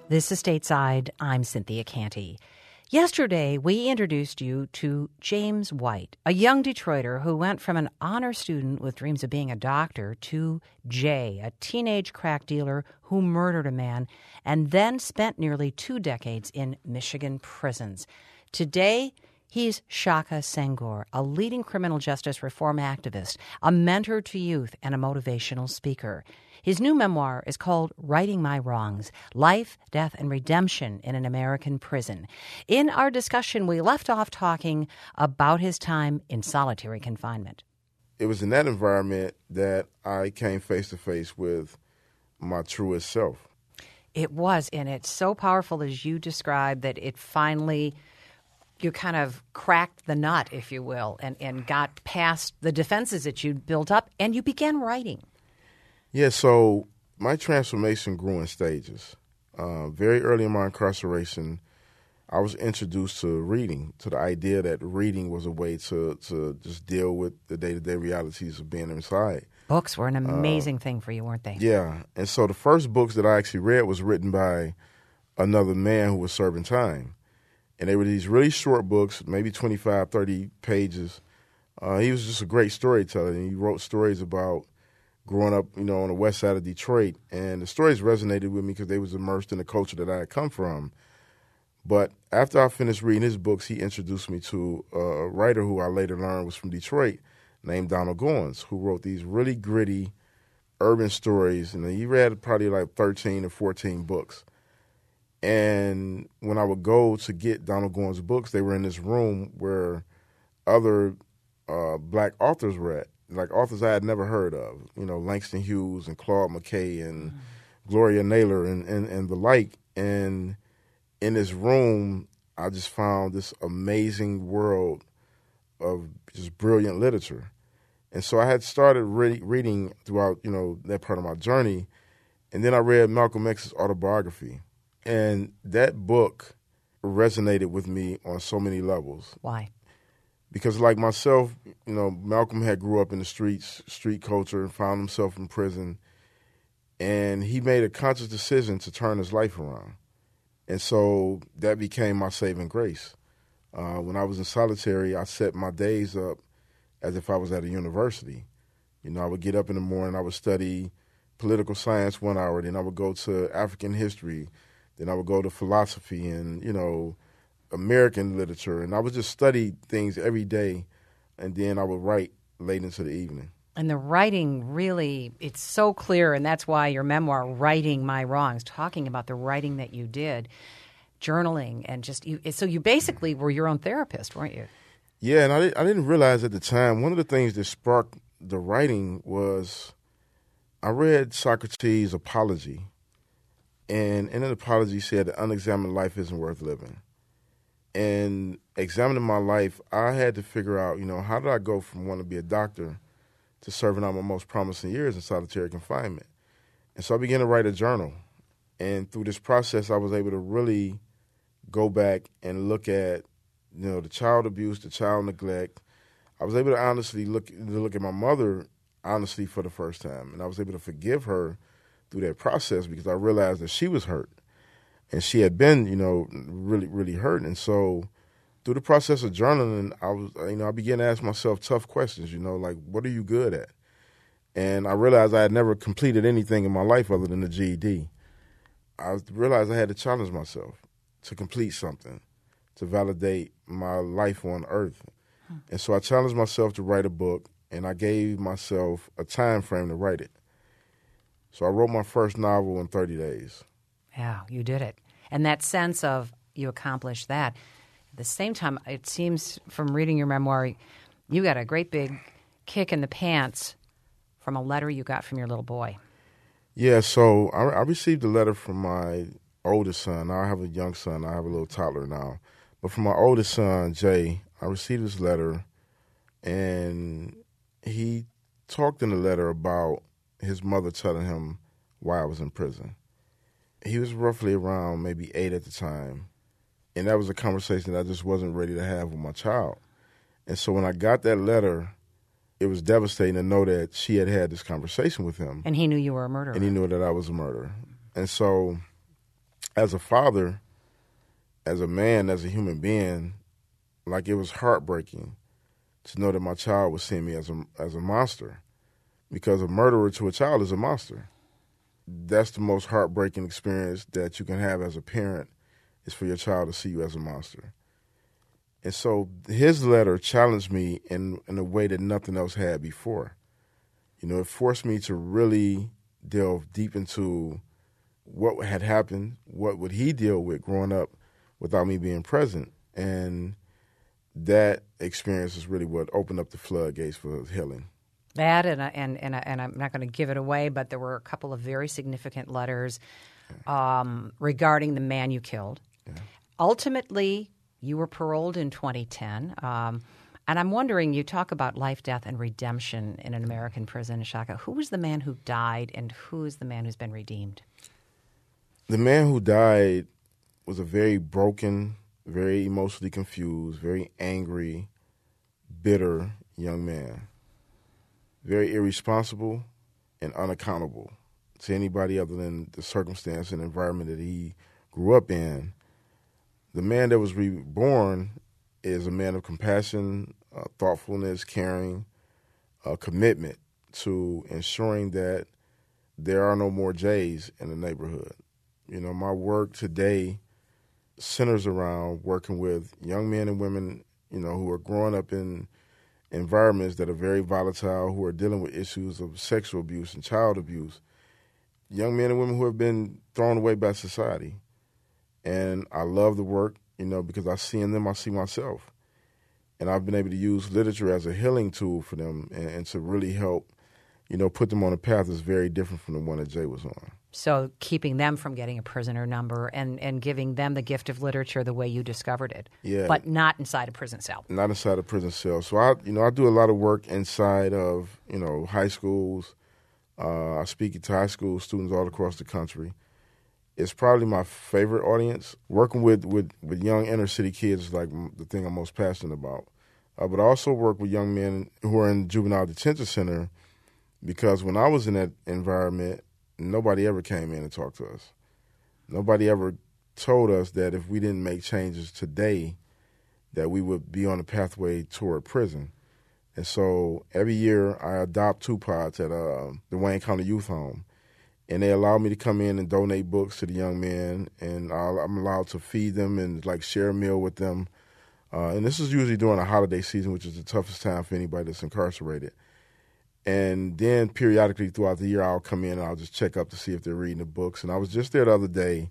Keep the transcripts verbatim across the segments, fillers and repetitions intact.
This is Stateside. I'm Cynthia Canty. Yesterday, we introduced you to James White, a young Detroiter who went from an honor student with dreams of being a doctor to Jay, a teenage crack dealer who murdered a man and then spent nearly two decades in Michigan prisons. Today, he's Shaka Senghor, a leading criminal justice reform activist, a mentor to youth, and a motivational speaker. His new memoir is called Righting My Wrongs, Life, Death, and Redemption in an American Prison. In our discussion, we left off talking about his time in solitary confinement. It was in that environment that I came face to face with my truest self. It was, and it's so powerful as you described that it finally, you kind of cracked the nut, if you will, and, and got past the defenses that you'd built up, and you began writing. Yeah, so my transformation grew in stages. Uh, very early in my incarceration, I was introduced to reading, to the idea that reading was a way to, to just deal with the day-to-day realities of being inside. Books were an amazing uh, thing for you, weren't they? Yeah, and so the first books that I actually read was written by another man who was serving time. And they were these really short books, maybe twenty-five, thirty pages. Uh, he was just a great storyteller, and he wrote stories about growing up, you know, on the west side of Detroit. And the stories resonated with me because they was immersed in the culture that I had come from. But after I finished reading his books, he introduced me to a writer who I later learned was from Detroit named Donald Goines, who wrote these really gritty urban stories. And he read probably like thirteen or fourteen books. And when I would go to get Donald Goines' books, they were in this room where other uh, black authors were at. Like authors I had never heard of, you know, Langston Hughes and Claude McKay and mm. Gloria Naylor and, and, and the like. And in this room, I just found this amazing world of just brilliant literature. And so I had started re- reading throughout, you know, that part of my journey. And then I read Malcolm X's autobiography. And that book resonated with me on so many levels. Why? Because like myself, you know, Malcolm had grew up in the streets, street culture, and found himself in prison. And he made a conscious decision to turn his life around. And so that became my saving grace. Uh, when I was in solitary, I set my days up as if I was at a university. You know, I would get up in the morning, I would study political science one hour, then I would go to African history, then I would go to philosophy and, you know, American literature, and I would just study things every day, and then I would write late into the evening. And the writing really, it's so clear, and that's why your memoir, Righting My Wrongs, talking about the writing that you did, journaling, and just, you, so you basically were your own therapist, weren't you? Yeah, and I, I didn't realize at the time, one of the things that sparked the writing was I read Socrates' Apology, and in an apology he said that unexamined life isn't worth living. And examining my life, I had to figure out, you know, how did I go from wanting to be a doctor to serving out my most promising years in solitary confinement? And so I began to write a journal. And through this process, I was able to really go back and look at, you know, the child abuse, the child neglect. I was able to honestly look, to look at my mother honestly for the first time. And I was able to forgive her through that process because I realized that she was hurt. And she had been, you know, really, really hurt. And so through the process of journaling, I was, you know, I began to ask myself tough questions, you know, like, what are you good at? And I realized I had never completed anything in my life other than the G E D. I realized I had to challenge myself to complete something, to validate my life on earth. Hmm. And so I challenged myself to write a book, and I gave myself a time frame to write it. So I wrote my first novel in thirty days. Yeah, you did it. And that sense of you accomplished that. At the same time, it seems from reading your memoir, you got a great big kick in the pants from a letter you got from your little boy. Yeah, so I, I received a letter from my oldest son. Now I have a young son. I have a little toddler now. But from my oldest son, Jay, I received this letter, and he talked in the letter about his mother telling him why I was in prison. He was roughly around maybe eight at the time, and that was a conversation that I just wasn't ready to have with my child. And so when I got that letter, it was devastating to know that she had had this conversation with him. And he knew you were a murderer. And he knew that I was a murderer. And so as a father, as a man, as a human being, like it was heartbreaking to know that my child was seeing me as a as a monster, because a murderer to a child is a monster. That's the most heartbreaking experience that you can have as a parent, is for your child to see you as a monster. And so his letter challenged me in, in a way that nothing else had before. You know, it forced me to really delve deep into what had happened, what would he deal with growing up without me being present. And that experience is really what opened up the floodgates for healing. That, and, and, and, and I'm not going to give it away, but there were a couple of very significant letters um, regarding the man you killed. Yeah. Ultimately, you were paroled in twenty ten. Um, and I'm wondering, you talk about life, death, and redemption in an American prison, Shaka. Who was the man who died, and who is the man who's been redeemed? The man who died was a very broken, very emotionally confused, very angry, bitter young man. Very irresponsible and unaccountable to anybody other than the circumstance and environment that he grew up in. The man that was reborn is a man of compassion, uh, thoughtfulness, caring, uh, commitment to ensuring that there are no more Jays in the neighborhood. You know, my work today centers around working with young men and women, you know, who are growing up in environments that are very volatile, who are dealing with issues of sexual abuse and child abuse, young men and women who have been thrown away by society. And I love the work, you know, because I see in them, I see myself. And I've been able to use literature as a healing tool for them and, and to really help, you know, put them on a path that's very different from the one that Jay was on. So keeping them from getting a prisoner number and, and giving them the gift of literature the way you discovered it, yeah. But not inside a prison cell. Not inside a prison cell. So I, you know, I do a lot of work inside of, you know, high schools. Uh, I speak to high school students all across the country. It's probably my favorite audience. Working with, with, with young inner city kids is like the thing I'm most passionate about. Uh, but I also work with young men who are in juvenile detention center, because when I was in that environment, nobody ever came in and talked to us. Nobody ever told us that if we didn't make changes today, that we would be on a pathway toward prison. And so every year I adopt two pods at uh, the Wayne County Youth Home, and they allow me to come in and donate books to the young men, and I'll, I'm allowed to feed them and like share a meal with them. Uh, and this is usually during a holiday season, which is the toughest time for anybody that's incarcerated. And then periodically throughout the year, I'll come in and I'll just check up to see if they're reading the books. And I was just there the other day,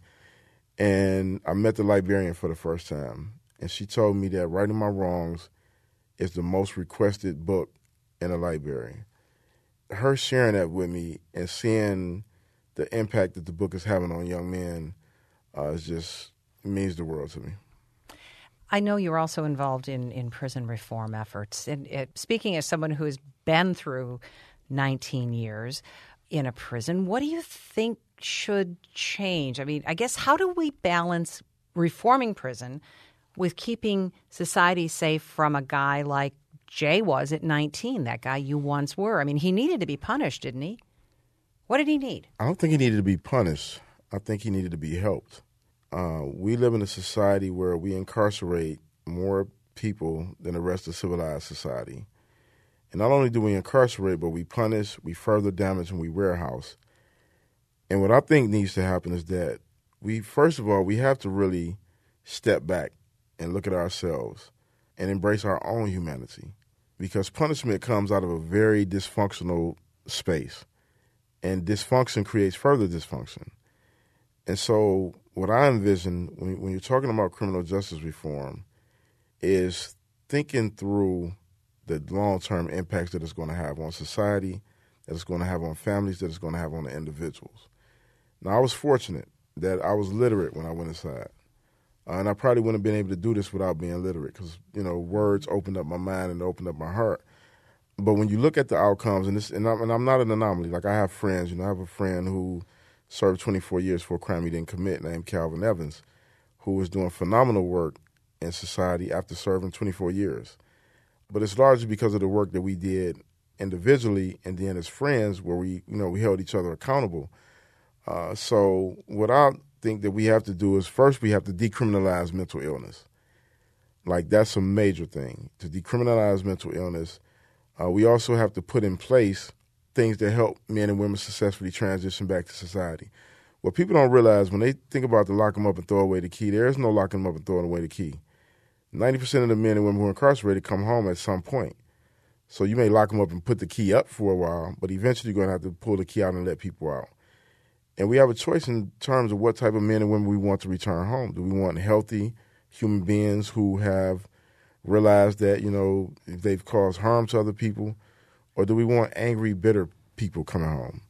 and I met the librarian for the first time. And she told me that Righting My Wrongs is the most requested book in a library. Her sharing that with me and seeing the impact that the book is having on young men uh, is just it means the world to me. I know you're also involved in, in prison reform efforts. And it, speaking as someone who has been through nineteen years in a prison, what do you think should change? I mean, I guess how do we balance reforming prison with keeping society safe from a guy like Jay was at nineteen, that guy you once were? I mean, he needed to be punished, didn't he? What did he need? I don't think he needed to be punished. I think he needed to be helped. Uh, we live in a society where we incarcerate more people than the rest of civilized society. And not only do we incarcerate, but we punish, we further damage, and we warehouse. And what I think needs to happen is that we, first of all, we have to really step back and look at ourselves and embrace our own humanity, because punishment comes out of a very dysfunctional space, and dysfunction creates further dysfunction. And so what I envision when, when you're talking about criminal justice reform is thinking through the long-term impacts that it's going to have on society, that it's going to have on families, that it's going to have on the individuals. Now, I was fortunate that I was literate when I went inside. Uh, and I probably wouldn't have been able to do this without being literate, because, you know, words opened up my mind and opened up my heart. But when you look at the outcomes, and, this, and, I'm, and I'm not an anomaly. Like, I have friends. You know, I have a friend who served twenty-four years for a crime he didn't commit, named Calvin Evans, who was doing phenomenal work in society after serving twenty-four years. But it's largely because of the work that we did individually and then as friends, where we, you know, we held each other accountable. Uh, so what I think that we have to do is first we have to decriminalize mental illness. Like, that's a major thing, to decriminalize mental illness. Uh, we also have to put in place things that help men and women successfully transition back to society. What people don't realize when they think about the lock them up and throw away the key, there is no locking them up and throwing away the key. ninety percent of the men and women who are incarcerated come home at some point. So you may lock them up and put the key up for a while, but eventually you're going to have to pull the key out and let people out. And we have a choice in terms of what type of men and women we want to return home. Do we want healthy human beings who have realized that, you know, they've caused harm to other people, or do we want angry, bitter people coming home?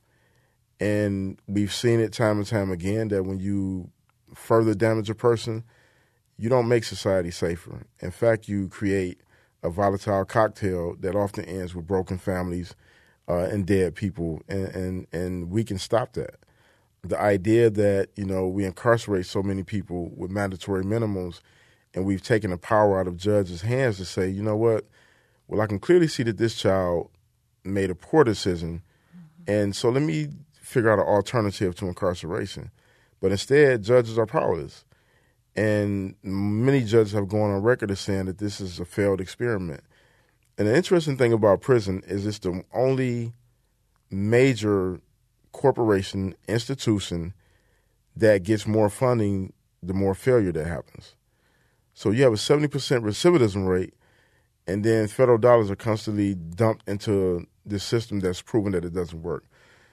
And we've seen it time and time again that when you further damage a person, you don't make society safer. In fact, you create a volatile cocktail that often ends with broken families uh, and dead people, and, and, and we can stop that. The idea that, you know, we incarcerate so many people with mandatory minimums and we've taken the power out of judges' hands to say, you know what, well, I can clearly see that this child made a poor decision, and so let me figure out an alternative to incarceration. But instead, judges are powerless. And many judges have gone on record as saying that this is a failed experiment. And the interesting thing about prison is it's the only major corporation, institution that gets more funding the more failure that happens. So you have a seventy percent recidivism rate, and then federal dollars are constantly dumped into this system that's proven that it doesn't work.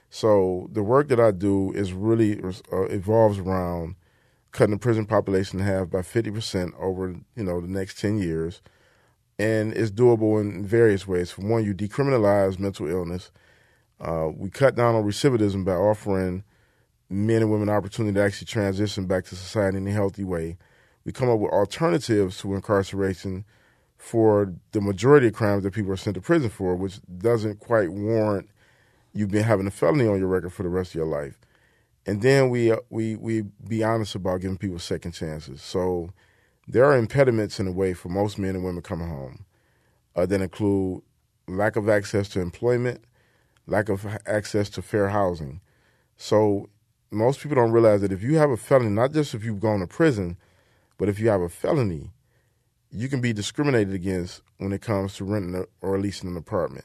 So the work that I do is really uh, evolves around cutting the prison population in half by fifty percent over, you know, the next ten years. And it's doable in various ways. For one, you decriminalize mental illness. Uh, we cut down on recidivism by offering men and women opportunity to actually transition back to society in a healthy way. We come up with alternatives to incarceration for the majority of crimes that people are sent to prison for, which doesn't quite warrant you been having a felony on your record for the rest of your life. And then we uh, we we be honest about giving people second chances. So there are impediments in the way for most men and women coming home uh, that include lack of access to employment, lack of access to fair housing. So most people don't realize that if you have a felony, not just if you've gone to prison, but if you have a felony, you can be discriminated against when it comes to renting or leasing an apartment.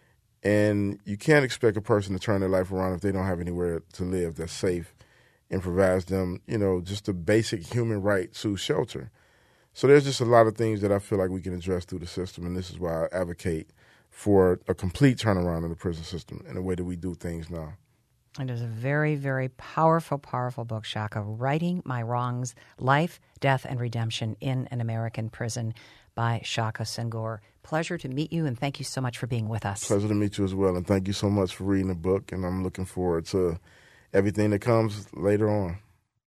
And you can't expect a person to turn their life around if they don't have anywhere to live that's safe and provides them, you know, just a basic human right to shelter. So there's just a lot of things that I feel like we can address through the system, and this is why I advocate for a complete turnaround in the prison system and the way that we do things now. It is a very, very powerful, powerful book, Shaka, Righting My Wrongs, Life, Death, and Redemption in an American Prison by Shaka Senghor. Pleasure to meet you, and thank you so much for being with us. Pleasure to meet you as well, and thank you so much for reading the book, and I'm looking forward to everything that comes later on.